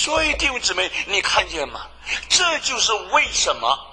所以弟兄姊妹，你看见吗？这就是为什么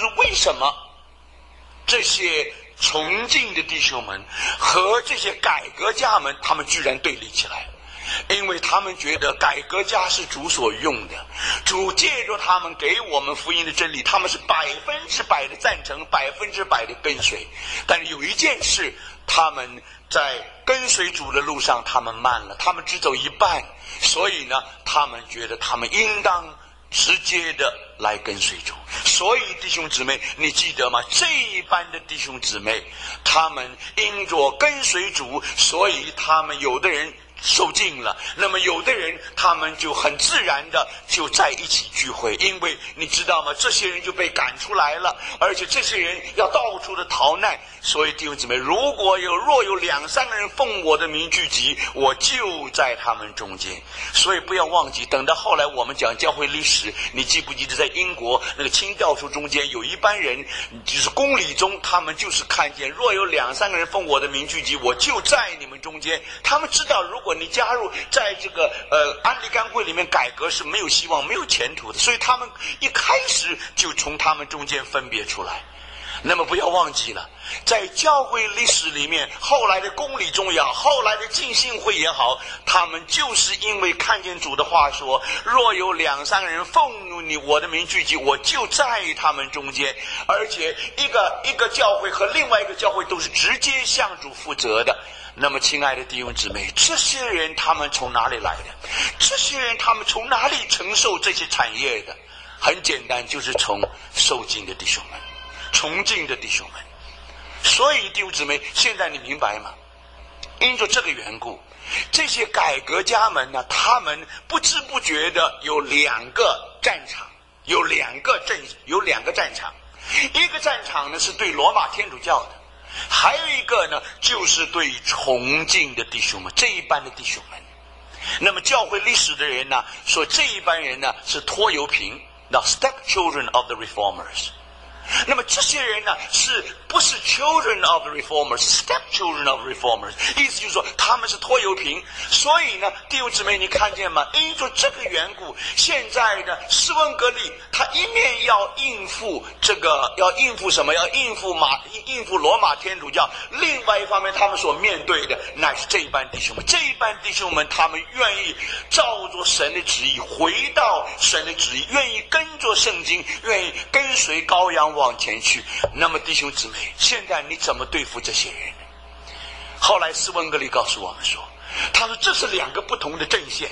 这些崇敬的弟兄们和这些改革家们，他们居然对立起来。因为他们觉得改革家是主所用的，主借着他们给我们福音的真理，他们是100%的赞成，100%的跟随。但是有一件事，他们在跟随主的路上他们慢了，他们只走一半，所以呢他们觉得他们应当直接的来跟随主。所以弟兄姊妹，你记得吗？这一班的弟兄姊妹，他们因着跟随主，所以他们有的人受尽了，那么有的人他们就很自然的就在一起聚会。因为你知道吗？这些人就被赶出来了，而且这些人要到处的逃难。所以弟兄姊妹，若有2-3个人奉我的名聚集，我就在他们中间。所以不要忘记，等到后来我们讲教会历史，你记不记得在英国那个清教徒中间有一班人，就是公理中，他们就是看见若有2-3个人奉我的名聚集，我就在你们中间。他们知道如果你加入在这个安利干会里面改革是没有希望没有前途的，所以他们一开始就从他们中间分别出来。那么不要忘记了，在教会历史里面，后来的公理中也好，后来的浸信会也好，他们就是因为看见主的话说，若有2-3个人奉我的名聚集，我就在他们中间。而且一个教会和另外一个教会都是直接向主负责的。那么亲爱的弟兄姊妹，这些人他们从哪里来的？这些人他们从哪里承受这些产业的？很简单，就是从受敬的弟兄们，崇敬的弟兄们。所以弟兄姊妹，现在你明白吗？因着这个缘故，这些改革家们呢，他们不知不觉的有2个战场，有两个战场。一个战场呢是对罗马天主教的，还有一个呢就是对崇敬的弟兄们，这一班的弟兄们。那么教会历史的人呢说，这一班人呢是拖油瓶， the stepchildren of the reformers。那么这些人呢是不是 children of the reformers, stepchildren of the reformers， 意思就是说他们是拖油瓶。所以呢弟兄姊妹，你看见吗？因着这个缘故，现在呢施温格利他一面要应付什么？要应付罗马天主教，另外一方面他们所面对的乃是这一班弟兄们。这一班弟兄们他们愿意照着神的旨意，回到神的旨意，愿意跟着圣经，愿意跟随羔羊往前去。那么弟兄姊妹，现在你怎么对付这些人？后来斯文格利告诉我们说，他说这是2个不同的阵线。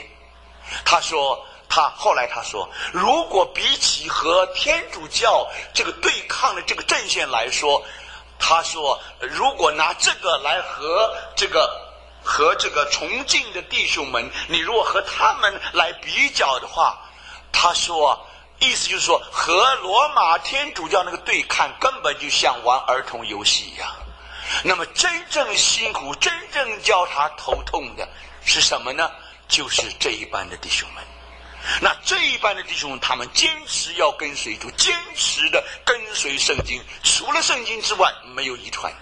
后来他说，如果比起和天主教这个对抗的这个阵线来说，他说如果拿这个来和这个崇敬的弟兄们，你如果和他们来比较的话，他说意思就是说，和罗马天主教那个对抗根本就像玩儿童游戏一样。那么真正辛苦，真正叫他头痛的是什么呢？就是这一班的弟兄们。那这一班的弟兄们，他们坚持要跟随主，坚持的跟随圣经，除了圣经之外没有遗传的。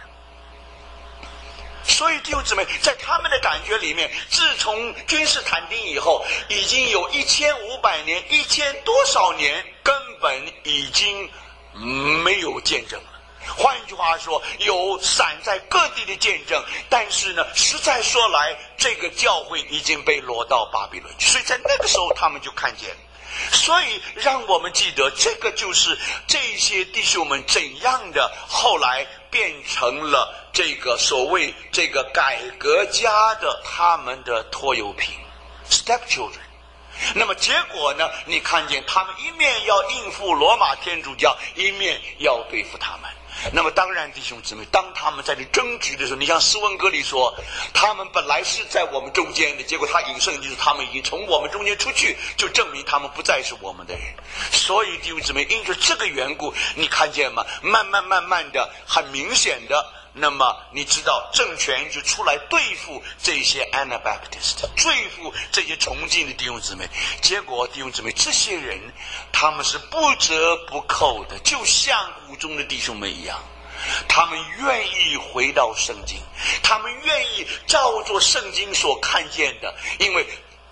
所以弟兄姊妹，在他们的感觉里面，自从君士坦丁以后，已经有1500年，1000多少年，根本已经没有见证了。换句话说，有散在各地的见证，但是呢，实在说来，这个教会已经被掳到巴比伦，所以在那个时候他们就看见了。所以让我们记得，这个就是这些弟兄们怎样的后来变成了这个所谓这个改革家的他们的拖油瓶 stepchildren。 那么结果呢，你看见他们一面要应付罗马天主教，一面要对付他们。那么当然弟兄姊妹，当他们在这争执的时候，你像斯文格里说，他们本来是在我们中间的，结果他引圣就是他们已经从我们中间出去，就证明他们不再是我们的人。所以弟兄姊妹，因着这个缘故，你看见吗？慢慢的，很明显的，那么你知道政权就出来对付这些 Anabaptist， 对付这些崇敬的弟兄姊妹。结果弟兄姊妹，这些人他们是不折不扣的，就像谷中的弟兄们一样，他们愿意回到圣经，他们愿意照着圣经所看见的，因为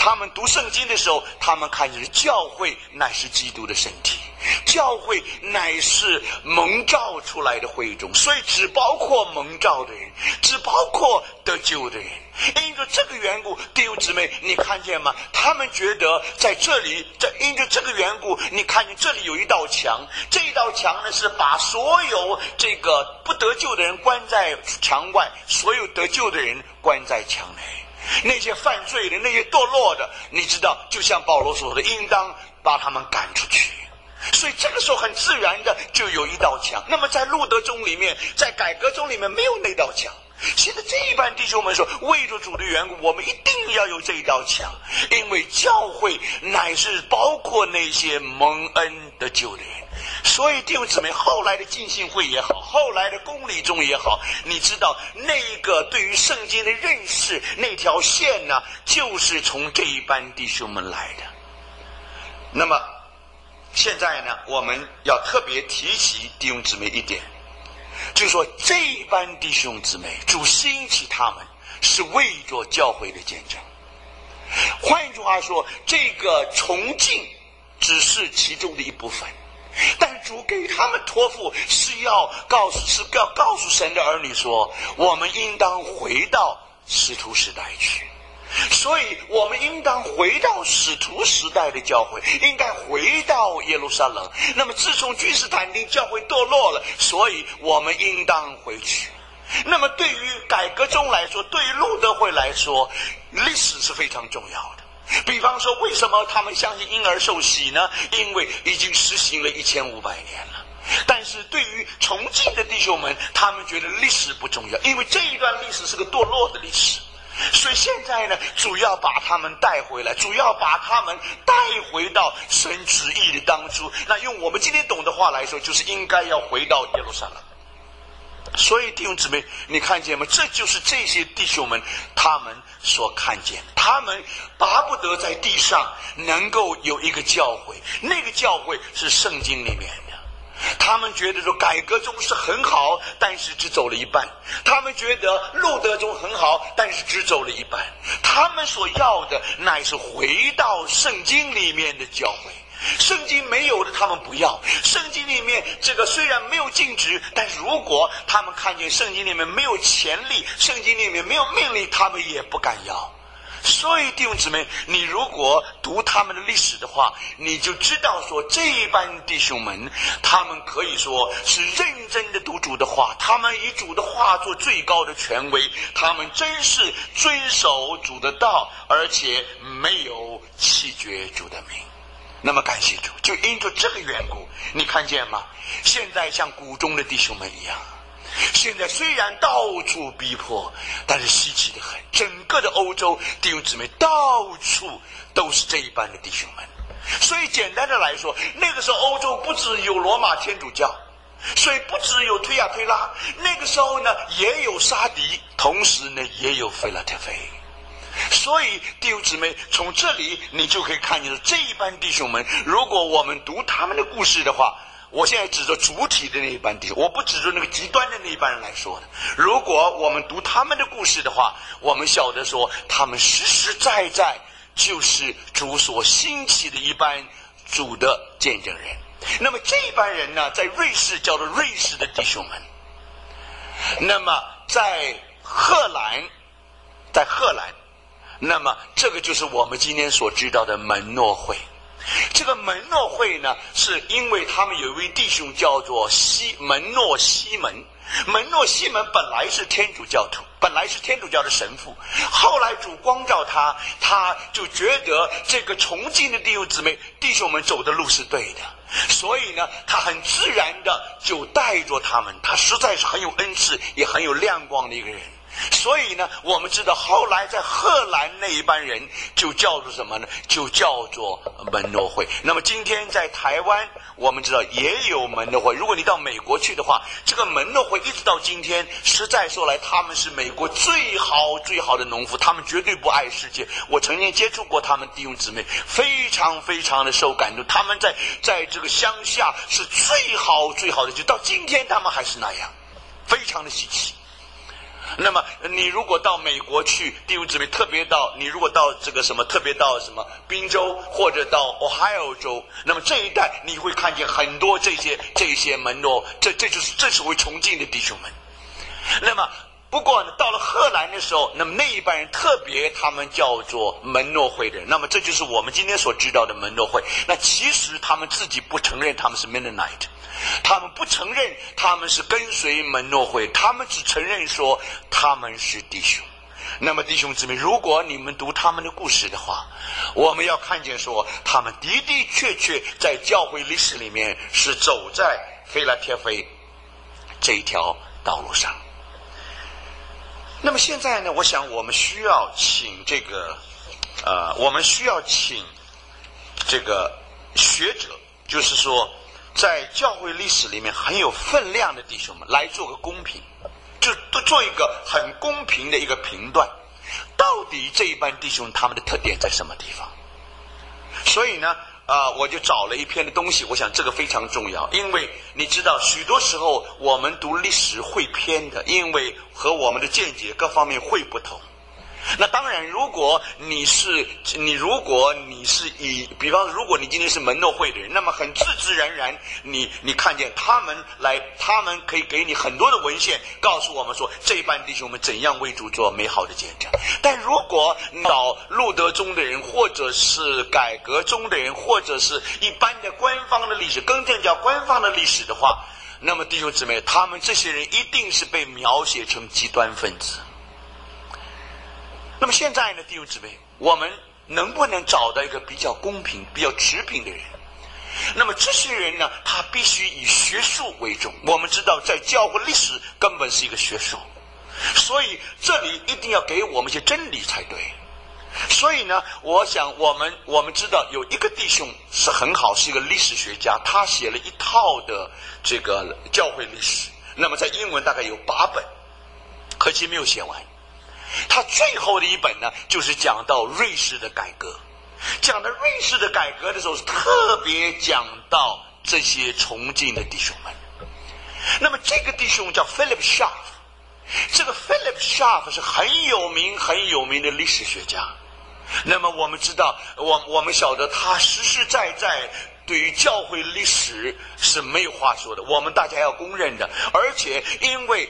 他们读圣经的时候，他们看见教会乃是基督的身体，教会乃是蒙召出来的会众，所以只包括蒙召的人，只包括得救的人。因着这个缘故，弟兄姊妹，你看见吗？他们觉得在这里，因着这个缘故，你看见这里有一道墙，这一道墙呢是把所有这个不得救的人关在墙外，所有得救的人关在墙内。那些犯罪的，那些堕落的，你知道，就像保罗说的，应当把他们赶出去。所以这个时候很自然的就有一道墙。那么在路德宗里面，在改革宗里面没有那道墙。现在这一班弟兄们说，为着主的缘故，我们一定要有这一道墙，因为教会乃是包括那些蒙恩得救的人。所以弟兄姊妹，后来的浸信会也好，后来的公理中也好，你知道那个对于圣经的认识那条线呢，就是从这一班弟兄们来的。那么现在呢，我们要特别提起弟兄姊妹一点，就是说这一班弟兄姊妹，主兴起他们是为着教会的见证。换一句话说，这个崇敬只是其中的一部分，但主给他们托付是要告诉神的儿女说，我们应当回到使徒时代去。所以我们应当回到使徒时代的教会，应该回到耶路撒冷。那么自从君士坦丁教会堕落了，所以我们应当回去。那么对于改革宗来说，对于路德会来说，历史是非常重要的。比方说，为什么他们相信婴儿受洗呢？因为已经实行了1500年了。但是对于崇敬的弟兄们，他们觉得历史不重要，因为这一段历史是个堕落的历史。所以现在呢，主要把他们带回来，主要把他们带回到神旨意的当初。那用我们今天懂的话来说，就是应该要回到耶路撒冷。所以弟兄姊妹，你看见吗？这就是这些弟兄们他们所看见，他们巴不得在地上能够有一个教会，那个教会是圣经里面的。他们觉得说改革宗是很好，但是只走了一半。他们觉得路德宗很好，但是只走了一半。他们所要的乃是回到圣经里面的教会。圣经没有的他们不要，圣经里面这个虽然没有禁止，但是如果他们看见圣经里面没有潜力，圣经里面没有命令，他们也不敢要。所以弟兄姊妹，你如果读他们的历史的话，你就知道说这一班弟兄们，他们可以说是认真的读主的话，他们以主的话做最高的权威，他们真是遵守主的道，而且没有弃绝主的名。那么感谢主，就因着这个缘故，你看见吗？现在像谷中的弟兄们一样，现在虽然到处逼迫，但是稀奇的很，整个的欧洲弟兄姊妹到处都是这一班的弟兄们。所以简单的来说，那个时候欧洲不只有罗马天主教，所以不只有推亚推拉，那个时候呢也有沙迪，同时呢也有菲拉特菲。所以弟兄姊妹，从这里你就可以看见这一班弟兄们，如果我们读他们的故事的话，我现在指着主体的那一班弟兄，我不指着那个极端的那一班人来说的。如果我们读他们的故事的话，我们晓得说他们实实在在就是主所兴起的一班主的见证人。那么这一班人呢，在瑞士叫做瑞士的弟兄们，那么在荷兰，那么这个就是我们今天所知道的门诺会。这个门诺会呢，是因为他们有一位弟兄叫做门诺西门。门诺西门本来是天主教徒，本来是天主教的神父，后来主光照他，他就觉得这个崇敬的弟兄们走的路是对的，所以呢他很自然的就带着他们，他实在是很有恩赐也很有亮光的一个人。所以呢我们知道后来在荷兰那一班人就叫做什么呢？就叫做门诺会。那么今天在台湾我们知道也有门诺会，如果你到美国去的话，这个门诺会一直到今天，实在说来他们是美国最好的农夫，他们绝对不爱世界。我曾经接触过他们弟兄姊妹，非常的受感动，他们在这个乡下是最好的，就到今天他们还是那样，非常的稀奇。 那么你如果到美国去，弟兄姊妹，你如果到这个什么，特别到什么宾州或者到 Ohio 州，那么这一带你会看见很多这些门诺，这是为崇敬的弟兄们。那么不过呢，到了荷兰的时候，那么那一班人特别他们叫做门诺会的人，那么这就是我们今天所知道的门诺会。那其实他们自己不承认他们是 Mennonite， 他们不承认他们是跟随门诺会，他们只承认说他们是弟兄。那么弟兄姊妹，如果你们读他们的故事的话，我们要看见说他们的的确确在教会历史里面是走在腓拉铁非这一条道路上。那么现在呢，我想我们需要请这个学者，就是说在教会历史里面很有分量的弟兄们来做个公平，就做一个很公平的一个评断，到底这一班弟兄他们的特点在什么地方。所以呢我就找了一篇的东西，我想这个非常重要，因为你知道许多时候我们读历史会偏的，因为和我们的见解各方面会不同。那当然如果你是比方说如果你今天是门诺会的人，那么很自然你看见他们可以给你很多的文献告诉我们说这一班弟兄们怎样为主做美好的见证。但如果找路德宗的人，或者是改革宗的人，或者是一般的官方的历史，更正教官方的历史的话，那么弟兄姊妹，他们这些人一定是被描写成极端分子。那么现在呢，弟兄姊妹，我们能不能找到一个比较公平比较持平的人？那么这些人呢，他必须以学术为重。我们知道在教会历史根本是一个学术，所以这里一定要给我们一些真理才对。所以呢，我想我们知道有一个弟兄是很好，是一个历史学家，他写了一套的这个教会历史，那么在英文大概有8本，可惜没有写完。他最后的一本呢，就是讲到瑞士的改革。讲到瑞士的改革的时候，特别讲到这些崇敬的弟兄们。那么这个弟兄叫 Philip Schaff， 这个 Philip Schaff 是很有名的历史学家。那么我们知道，我们晓得他实实在在对于教会历史是没有话说的，我们大家要公认的。而且因为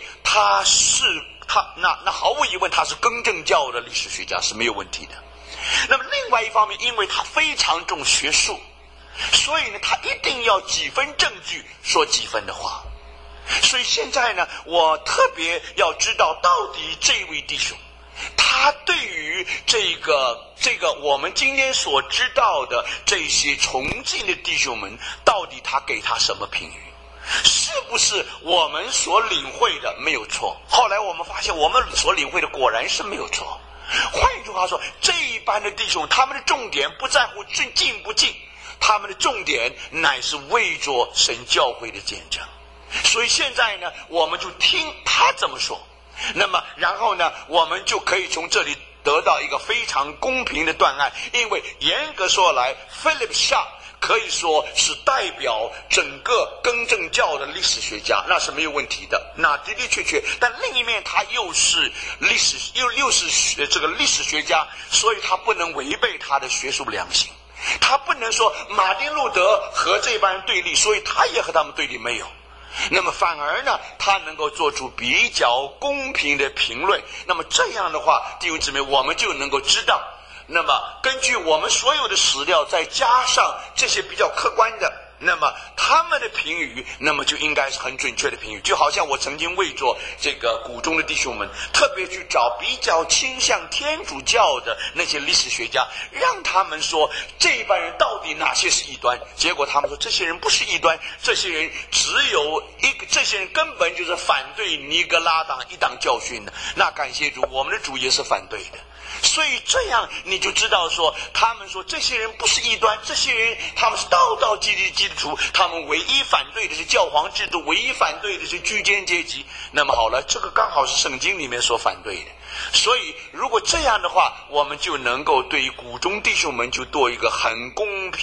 那毫无疑问他是更正教的历史学家是没有问题的。那么另外一方面，因为他非常重学术，所以呢他一定要几分证据说几分的话。所以现在呢，我特别要知道到底这位弟兄他对于这个我们今天所知道的这些崇敬的弟兄们，到底他给他什么评语？是不是我们所领会的没有错？后来我们发现我们所领会的果然是没有错。换一句话说，这一班的弟兄他们的重点不在乎进不进，他们的重点乃是为着神教会的见证。所以现在呢，我们就听他怎么说，那么然后呢，我们就可以从这里得到一个非常公平的断案。因为严格说来， Philip Schaff 可以说是代表整个更正教的历史学家，那是没有问题的，那的的确确。但另一面他又是这个历史学家，所以他不能违背他的学术良心，他不能说马丁路德和这帮人对立，所以他也和他们对立，没有。那么反而呢，他能够做出比较公平的评论。那么这样的话，弟兄姊妹，我们就能够知道，那么根据我们所有的史料，再加上这些比较客观的，那么他们的评语，那么就应该是很准确的评语。就好像我曾经为着这个古中的弟兄们，特别去找比较倾向天主教的那些历史学家，让他们说这一班人到底哪些是异端。结果他们说这些人不是异端，这些人这些人根本就是反对尼格拉党一党教训的。那感谢主，我们的主也是反对的。所以这样你就知道说，他们说这些人不是异端，这些人他们是道基督徒，他们唯一反对的是教皇制度，唯一反对的是居间阶级。那么好了，这个刚好是圣经里面所反对的。所以如果这样的话，我们就能够对于古中弟兄们就做一个很公平